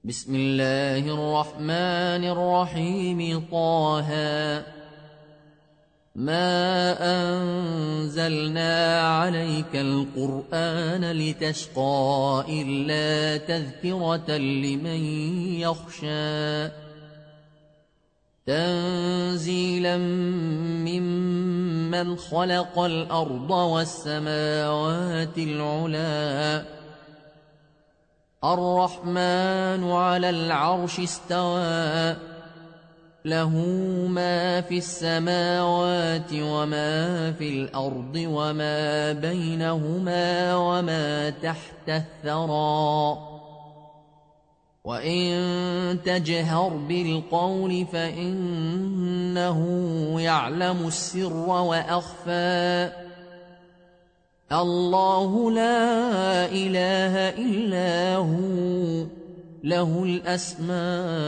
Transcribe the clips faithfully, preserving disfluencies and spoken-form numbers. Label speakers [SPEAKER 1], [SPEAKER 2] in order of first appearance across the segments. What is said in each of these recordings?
[SPEAKER 1] بسم الله الرحمن الرحيم. طه ما أنزلنا عليك القرآن لتشقى إلا تذكرة لمن يخشى تنزيلا ممن خلق الأرض والسماوات العلى الرحمن على العرش استوى له ما في السماوات وما في الأرض وما بينهما وما تحت الثرى وإن تجهر بالقول فإنه يعلم السر وأخفى الله لا إله إلا هو له الأسماء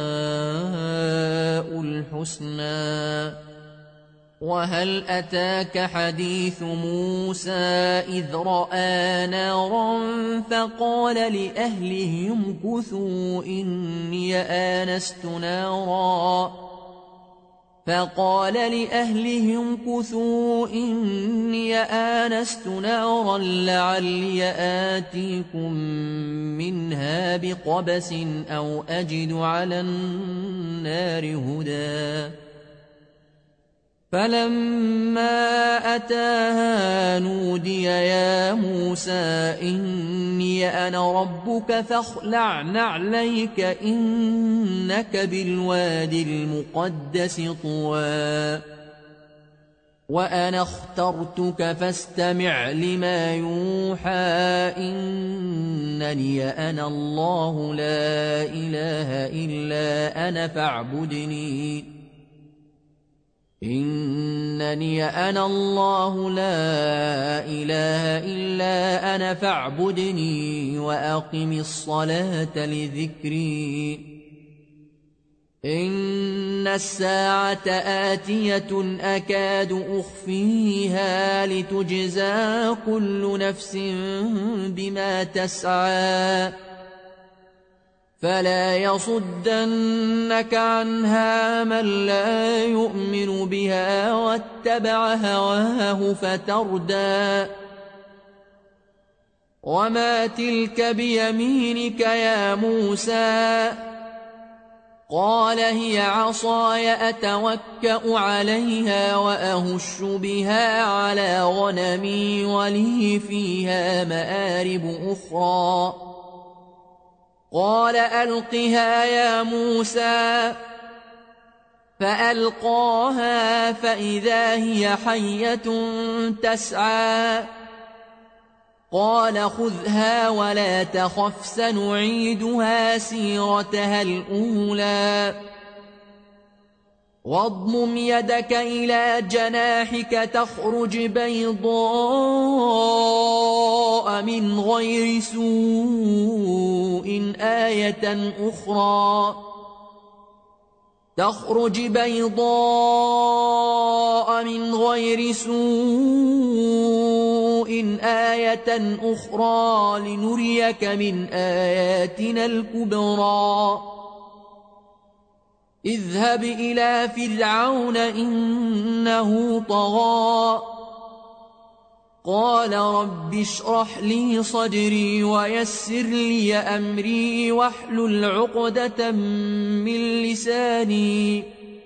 [SPEAKER 1] الحسنى. وهل أتاك حديث موسى إذ رأى نارا فقال لأهلهم امكثوا إني آنست نارا فقال لأهلهم امكثوا إني آنست نارا لعلي آتيكم منها بقبس أو أجد على النار هدى فلما أتاها نودي يا موسى إني أنا ربك فاخلع نعليك إنك بالوادي المقدس طوى وأنا اخترتك فاستمع لما يوحى إنني أنا الله لا إله إلا أنا فاعبدني إنني أنا الله لا إله إلا أنا فاعبدني وأقم الصلاة لذكري إن الساعة آتية أكاد أخفيها لتجزى كل نفس بما تسعى فلا يصدنك عنها من لا يؤمن بها واتبع هواه فتردى وما تلك بيمينك يا موسى قال هي عصاي أتوكأ عليها وأهش بها على غنمي ولي فيها مآرب أخرى قال ألقها يا موسى فألقاها فإذا هي حية تسعى قال خذها ولا تخف سنعيدها سيرتها الأولى واضمم يدك إلى جناحك تخرج بيضاء من غير سوء آية أخرى تخرج بيضاء من غير سوء آية أخرى لنريك من آياتنا الكبرى اذهب إلى فرعون إنه طغى قال رب اشرح لي صدري ويسر لي أمري واحلل عقدة من لساني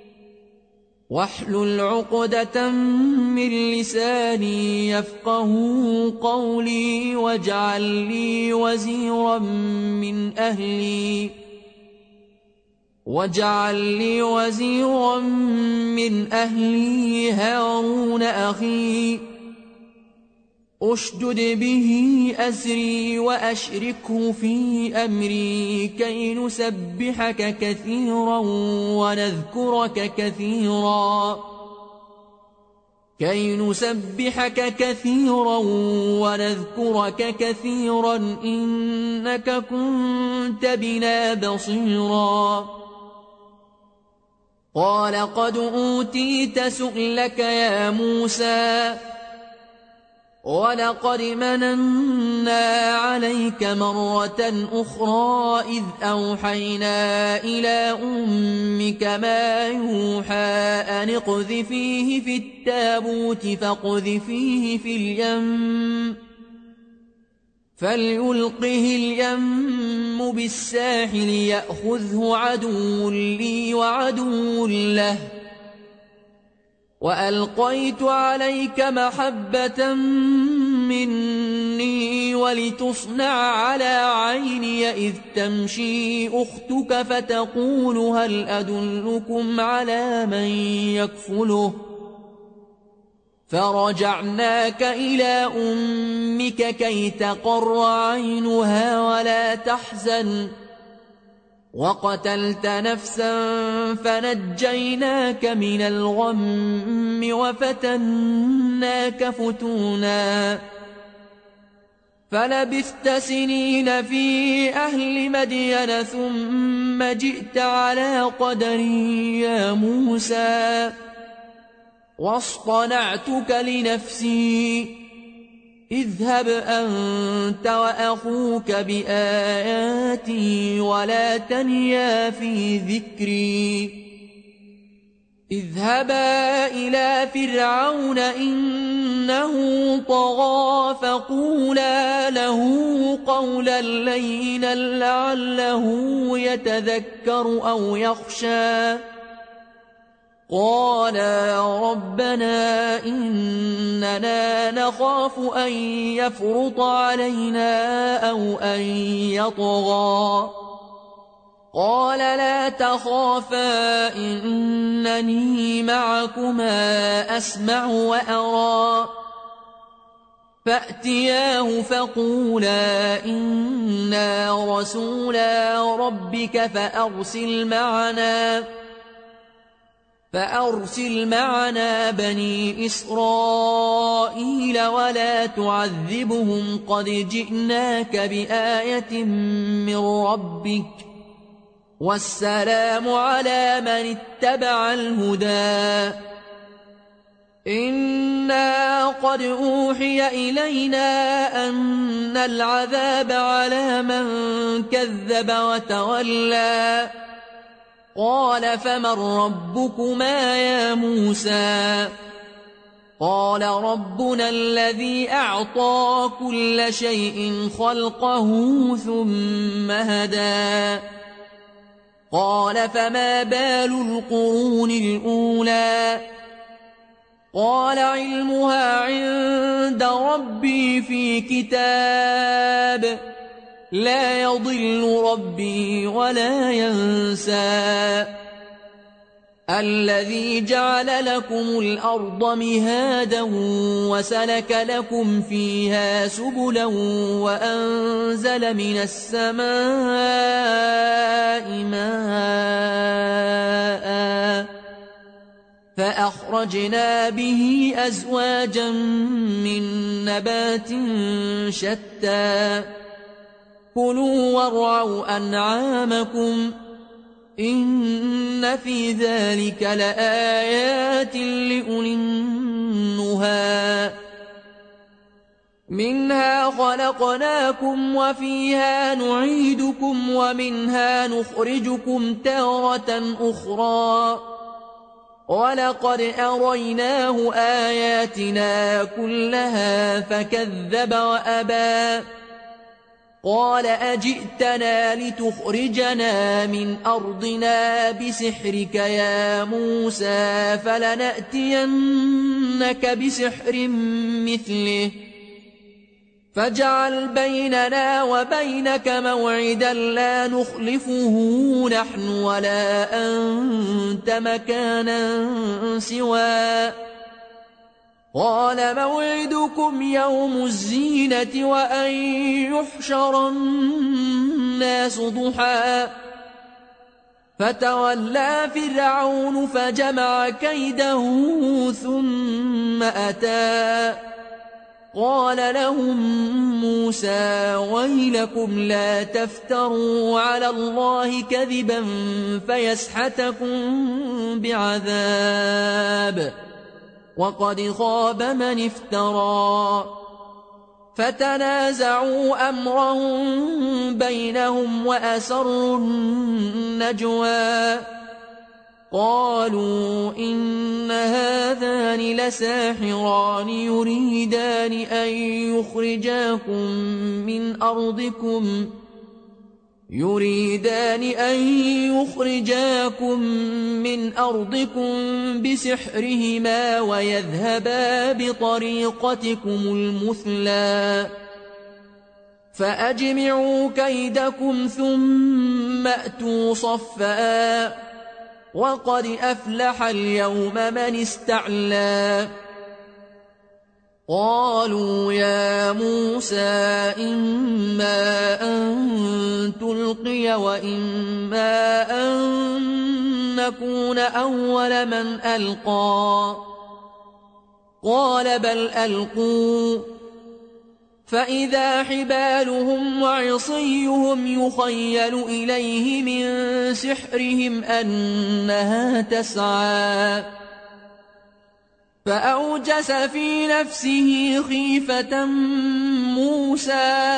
[SPEAKER 1] واحلل عقدة من لساني يفقه قولي واجعل لي وزيرا من أهلي واجعل لي وزيرا من أهلي هارون أخي أشدد به أزري وأشركه في أمري كي نسبحك كثيرا ونذكرك كثيرا كي نسبحك كثيرا ونذكرك كثيرا إنك كنت بنا بصيرا قال قد أوتيت سؤلك يا موسى ولقد مننا عليك مرة أخرى إذ أوحينا إلى أمك ما يوحى أن اقذفيه في التابوت فاقذفيه في اليم فليلقه اليم بالساحل يأخذه عدو لي وعدو له وألقيت عليك محبة مني ولتصنع على عيني إذ تمشي أختك فتقول هل أدلكم على من يكفله فرجعناك إلى أمك كي تقر عينها ولا تحزن وقتلت نفسا فنجيناك من الغم وفتناك فتونا فلبثت سنين في أهل مدين ثم جئت على قدر يا موسى واصطنعتك لنفسي اذهب أنت وأخوك بآياتي ولا تنيا في ذكري اذهبا إلى فرعون إنه طغى فقولا له قولا لينا لعله يتذكر أو يخشى قالا ربنا إننا نخاف أن يفرط علينا أو أن يطغى قال لا تخافا إنني معكما أسمع وأرى فأتياه فقولا إنا رسولا ربك فأرسل معنا فأرسل معنا بني إسرائيل ولا تعذبهم قد جئناك بآية من ربك والسلام على من اتبع الهدى إنا قد أوحي إلينا أن العذاب على من كذب وتولى قال فمن ربكما يا موسى قال ربنا الذي أعطى كل شيء خلقه ثم هدى قال فما بال القرون الأولى قال علمها عند ربي في كتاب لا يضل ربي ولا ينسى الذي جعل لكم الأرض مهادا وسلك لكم فيها سبلا وأنزل من السماء ماء فأخرجنا به أزواجا من نبات شتى كلوا وارعوا أنعامكم إن في ذلك لآيات لأولي النهى منها خلقناكم وفيها نعيدكم ومنها نخرجكم تارة أخرى ولقد أريناه آياتنا كلها فكذب وأبى قال أجئتنا لتخرجنا من أرضنا بسحرك يا موسى فلنأتينك بسحر مثله فاجعل بيننا وبينك موعدا لا نخلفه نحن ولا أنت مكانا سوى قال موعدكم يوم الزينة وأن يحشر الناس ضحى فتولى فرعون فجمع كيده ثم أتى قال لهم موسى ويلكم لا تفتروا على الله كذبا فيسحتكم بعذاب وقد خاب من افترى فتنازعوا أمرهم بينهم وأسروا النجوى قالوا إن هذان لساحران يريدان أن يخرجاكم من أرضكم يريدان أن يخرجاكم من أرضكم بسحرهما ويذهبا بطريقتكم المثلى فأجمعوا كيدكم ثم أتوا صفا وقد أفلح اليوم من استعلى قالوا يا موسى إما أن تلقي وإما أن نكون أول من ألقى قال بل ألقوا فإذا حبالهم وعصيهم يخيل إليه من سحرهم أنها تسعى فأوجس في نفسه خيفة موسى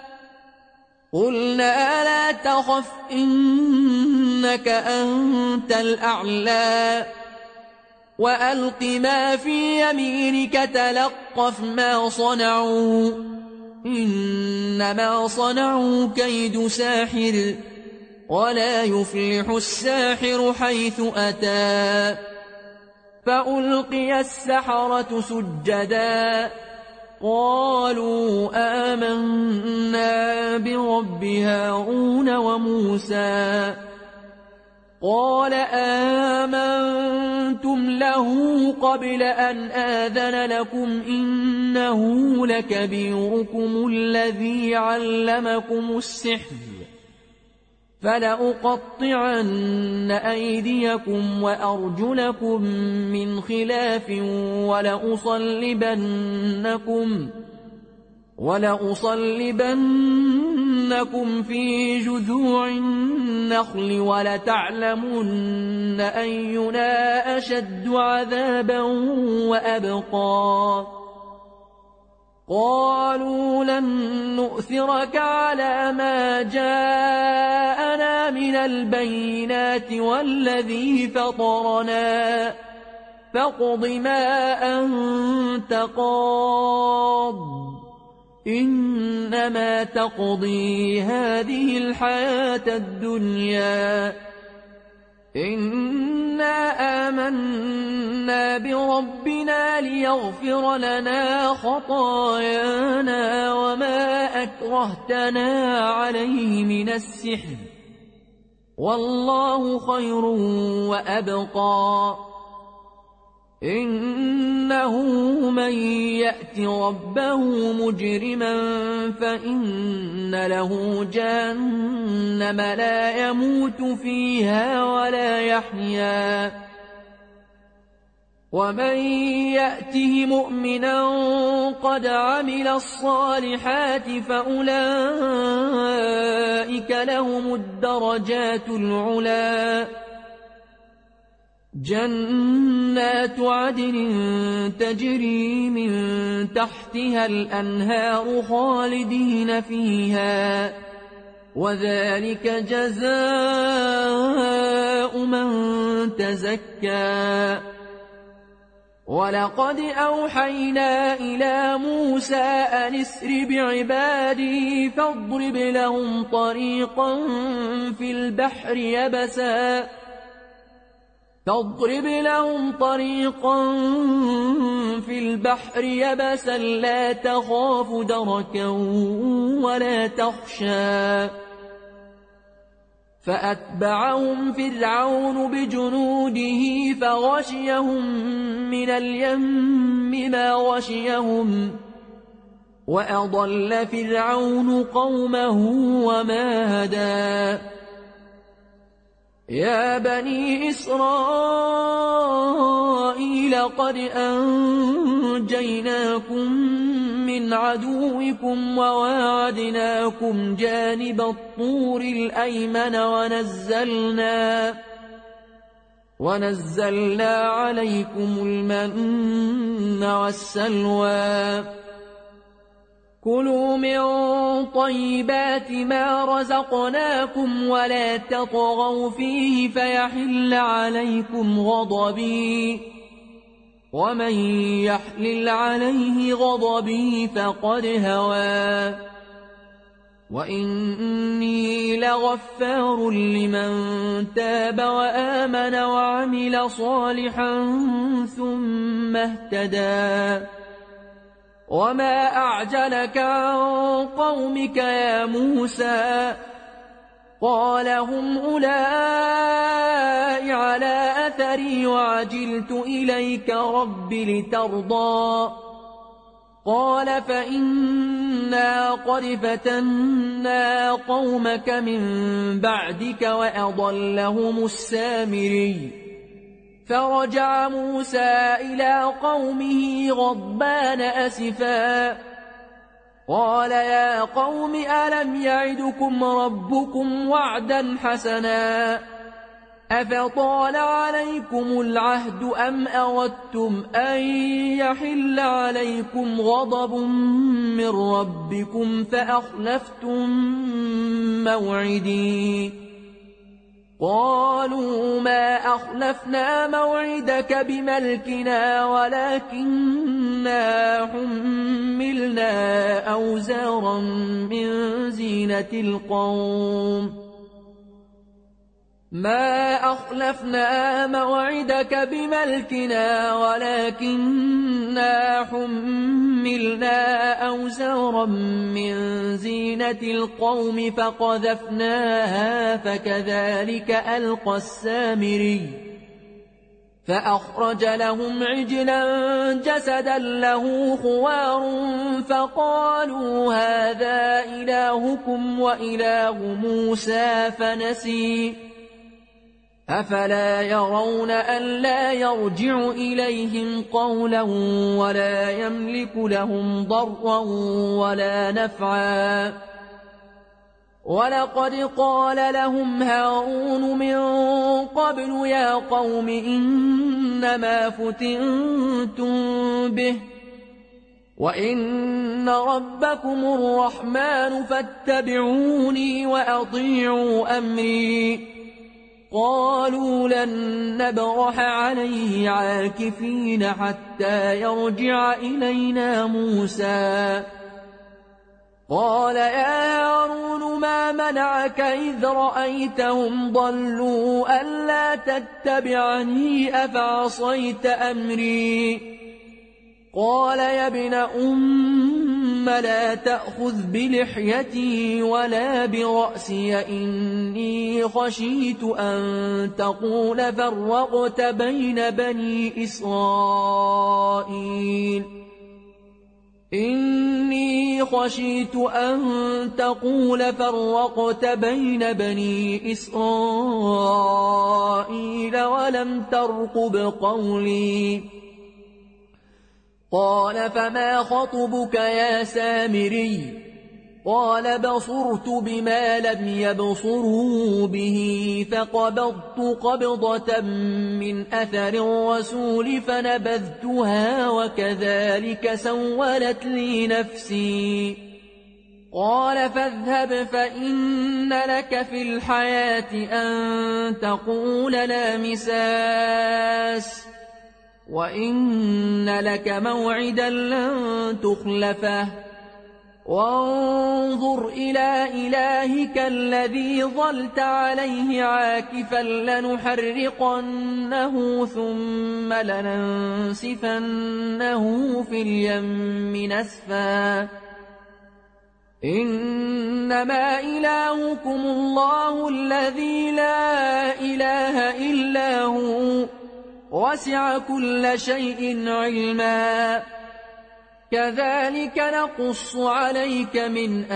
[SPEAKER 1] قلنا لا تخف إنك أنت الأعلى وألق ما في يمينك تلقف ما صنعوا إنما صنعوا كيد ساحر ولا يفلح الساحر حيث أتى فألقي السحرة سجدا قالوا آمنا برب هارون وموسى قال آمنتم له قبل أن آذن لكم إنه لكبيركم الذي علمكم السحر فلأقطعن أيديكم وأرجلكم من خلاف ولأصلبنكم ولأصلبنكم في جذوع النخل ولتعلمن أينا أشد عذابا وأبقى قالوا لن نؤثرك على ما جاءنا من البينات والذي فطرنا فاقض ما أنت قاض إنما تقضي هذه الحياة الدنيا إنا آمنا بربنا ليغفر لنا خطايانا وما أكرهتنا عليه من السحر والله خير وأبقى إنه من يأت ربه مجرما فإن له جهنم لا يموت فيها ولا يحيا ومن يأته مؤمنا قد عمل الصالحات فأولئك لهم الدرجات العلى جنات عدن تجري من تحتها الأنهار خالدين فيها وذلك جزاء من تزكى ولقد أوحينا إلى موسى أن اسر بعبادي فاضرب لهم طريقا في البحر يبسا تضرب لهم طريقا في البحر يبسا لا تخاف دركا ولا تخشى فأتبعهم فرعون بجنوده فغشيهم من اليم ما غشيهم وأضل فرعون قومه وما هدى يا بني إسرائيل قد أنجيناكم من عدوكم وواعدناكم جانب الطور الأيمن ونزلنا ونزلنا عليكم المن والسلوى كلوا من طيبات ما رزقناكم ولا تطغوا فيه فيحل عليكم غضبي ومن يحلل عليه غضبي فقد هوى وإني لغفار لمن تاب وآمن وعمل صالحا ثم اهتدى وما أعجلك عن قومك يا موسى قال هم أولئك على أثري وعجلت إليك رب لترضى قال فإنا قد فتنا قومك من بعدك وأضلهم السامري فرجع موسى إلى قومه غضبان أسفا قال يا قوم ألم يعدكم ربكم وعدا حسنا أفطال عليكم العهد أم أردتم أن يحل عليكم غضب من ربكم فأخلفتم موعدي قالوا ما أخلفنا موعدك بملكنا ولكننا حملنا أوزارا من زينة القوم ما أخلفنا موعدك بملكنا ولكننا حملنا أوزارا من زينة القوم فقذفناها فكذلك ألقى السامري فأخرج لهم عجلا جسدا له خوار فقالوا هذا إلهكم وإله موسى فنسي أفلا يرون ألا يرجع إليهم قولا ولا يملك لهم ضرا ولا نفعا ولقد قال لهم هارون من قبل يا قوم إنما فتنتم به وإن ربكم الرحمن فاتبعوني وأطيعوا أمري قالوا لن نبرح عليه عاكفين حتى يرجع إلينا موسى قال يا هارون ما منعك إذ رأيتهم ضلوا ألا تتبعني أفعصيت أمري قال يا ابن أم لا تأخذ بلحيتي ولا برأسي إني خشيت أن تقول فرقت بين بني إسرائيل إني خشيت أن تقول فرقت بين بني إسرائيل ولم ترقب قولي قال فما خطبك يا سامري قال بصرت بما لم يبصروا به فقبضت قبضة من أثر الرسول فنبذتها وكذلك سولت لي نفسي قال فاذهب فإن لك في الحياة أن تقول لا مساس وإن لك موعدا لن تخلفه وانظر إلى إلهك الذي ظلت عليه عاكفا لنحرقنه ثم لننسفنه في اليم نسفا إنما إلهكم الله الذي لا إله إلا هو وسع كل شيء علما كذلك نقص عليك من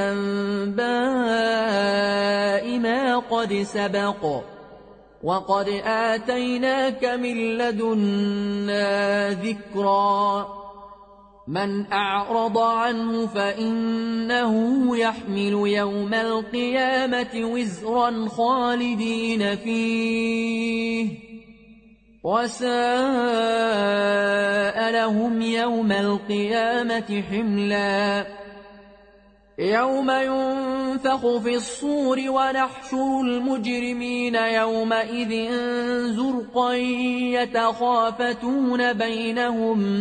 [SPEAKER 1] أنباء ما قد سبق وقد آتيناك من لدنا ذكرا من أعرض عنه فإنه يحمل يوم القيامة وزرا خالدين فيه وساء لهم يوم القيامة حملا يوم ينفخ في الصور ونحشر المجرمين يومئذ زرقا يتخافتون بينهم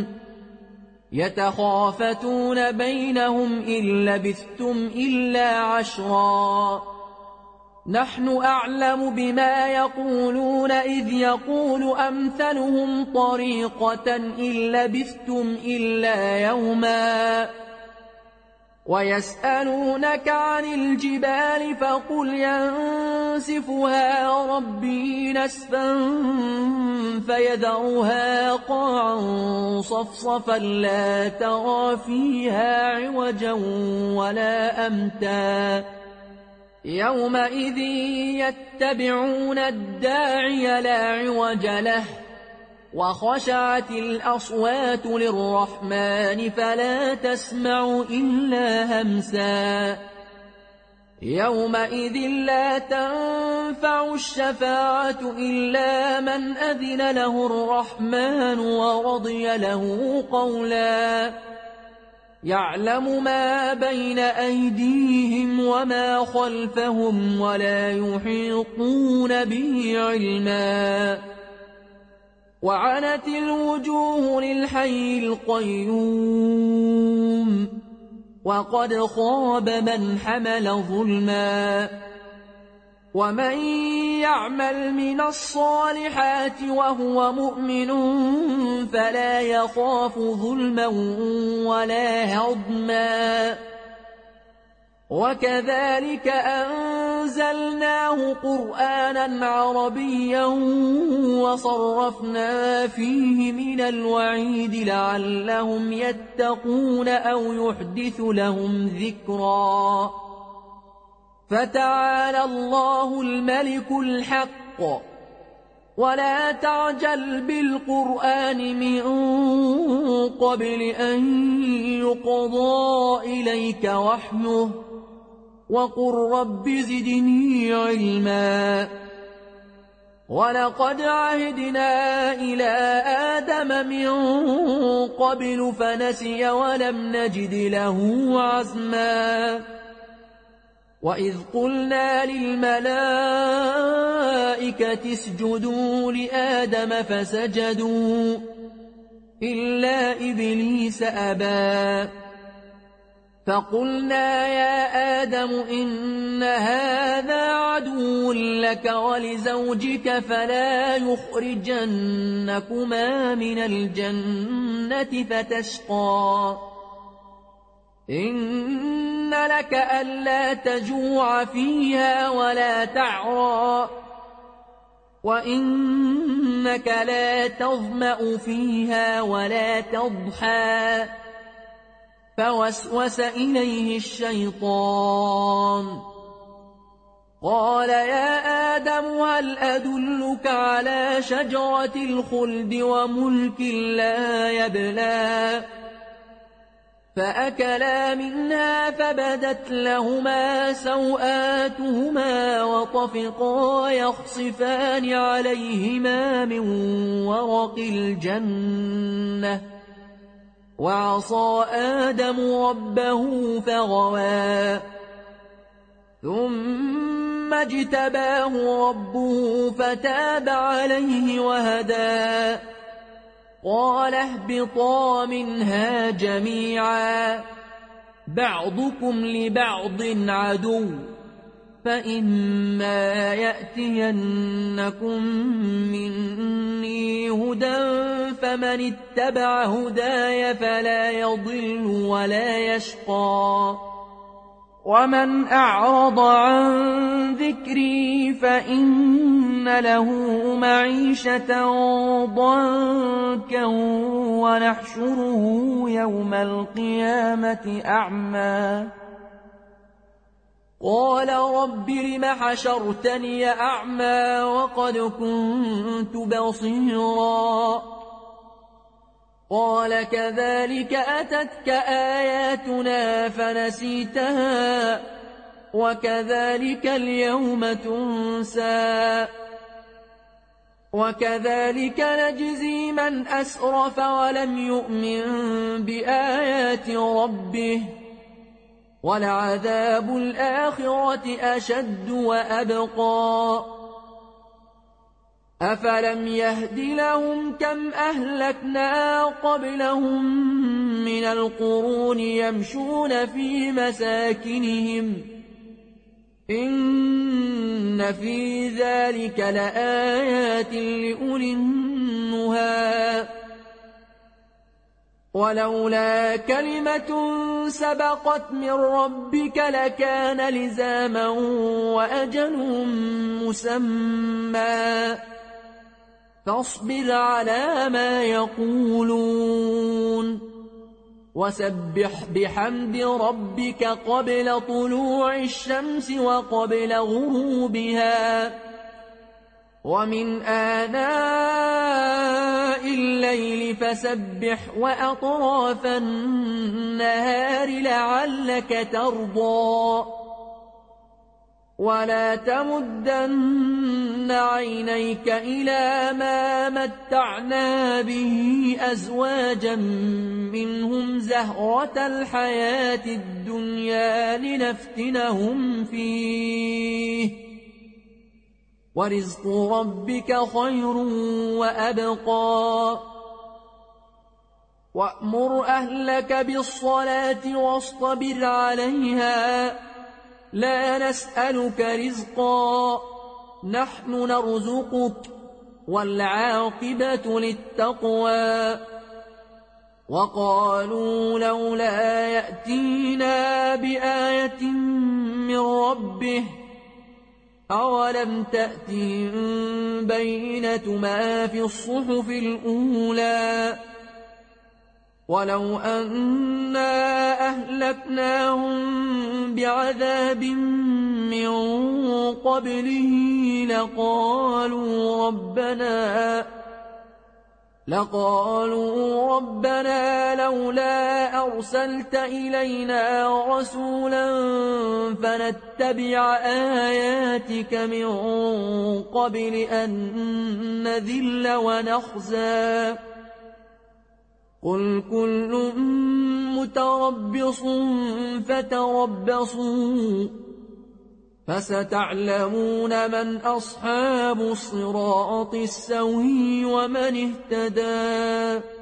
[SPEAKER 1] يتخافتون بينهم إن لبثتم إلا عشرا نحن أعلم بما يقولون إذ يقول أمثلهم طريقة إن لبثتم إلا يوما ويسألونك عن الجبال فقل ينسفها ربي نسفا فيذرها قاعا صفصفا لا ترى فيها عوجا ولا أمتا يومئذ يتبعون الداعي لا عوج له وخشعت الأصوات للرحمن فلا تسمع إلا همسا يومئذ لا تنفع الشفاعة إلا من أذن له الرحمن ورضي له قولا يعلم ما بين أيديهم وما خلفهم ولا يحيطون به علما وعنت الوجوه للحي القيوم وقد خاب من حمل ظلما ومن يعمل من الصالحات وهو مؤمن فلا يخاف ظلما ولا هضما وكذلك أنزلناه قرآنا عربيا وصرفنا فيه من الوعيد لعلهم يتقون أو يحدث لهم ذكرا فتعالى الله الملك الحق ولا تعجل بالقرآن من قبل أن يقضى إليك وحيه وقل رب زدني علما ولقد عهدنا إلى آدم من قبل فنسي ولم نجد له عزما وإذ قلنا للملائكة اسجدوا لآدم فسجدوا إلا إبليس أبى فقلنا يا آدم إن هذا عدو لك ولزوجك فلا يخرجنكما من الجنة فتشقى إن لك ألا تجوع فيها ولا تعرى وإنك لا تظمأ فيها ولا تضحى فوسوس إليه الشيطان قال يا آدم هل أدلك على شجرة الخلد وملك لا يبلى فأكلا منها فبدت لهما سوآتهما وطفقا يخصفان عليهما من ورق الجنة وعصى آدم ربه فغوى ثم اجتباه ربه فتاب عليه وهدى قال اهبطا منها جميعا بعضكم لبعض عدو فإما يأتينكم مني هدى فمن اتبع هداي فلا يضل ولا يشقى ومن أعرض عن ذكري فإن له معيشة ضنكا ونحشره يوم القيامة أعمى قال رب لم حشرتني أعمى وقد كنت بصيرا قال كذلك أتتك آياتنا فنسيتها وكذلك اليوم تنسى وكذلك نجزي من أسرف ولم يؤمن بآيات ربه ولعذاب الآخرة أشد وأبقى أفلم يهد لهم كم أهلكنا قبلهم من القرون يمشون في مساكنهم إن في ذلك لآيات لأولي النهى ولولا كلمة سبقت من ربك لكان لزاما وأجل مسمى فاصبر على ما يقولون وسبح بحمد ربك قبل طلوع الشمس وقبل غروبها ومن آناء الليل فسبح وأطراف النهار لعلك ترضى ولا تمدن عينيك إلى ما متعنا به أزواجا منهم زهرة الحياة الدنيا لنفتنهم فيه ورزق ربك خير وأبقى وأمر أهلك بالصلاة واصطبر عليها لا نسألك رزقا نحن نرزقك والعاقبة للتقوى وقالوا لولا يأتينا بآية من ربه أولم تأتهم بينة ما في الصحف الأولى ولو أنا أهلكناهم بعذاب من قبله لقالوا ربنا لقالوا ربنا لولا أرسلت إلينا رسولا فنتبع آياتك من قبل أن نذل ونخزى قل كل متربص فتربصوا فستعلمون من أصحاب الصراط السوي ومن اهتدى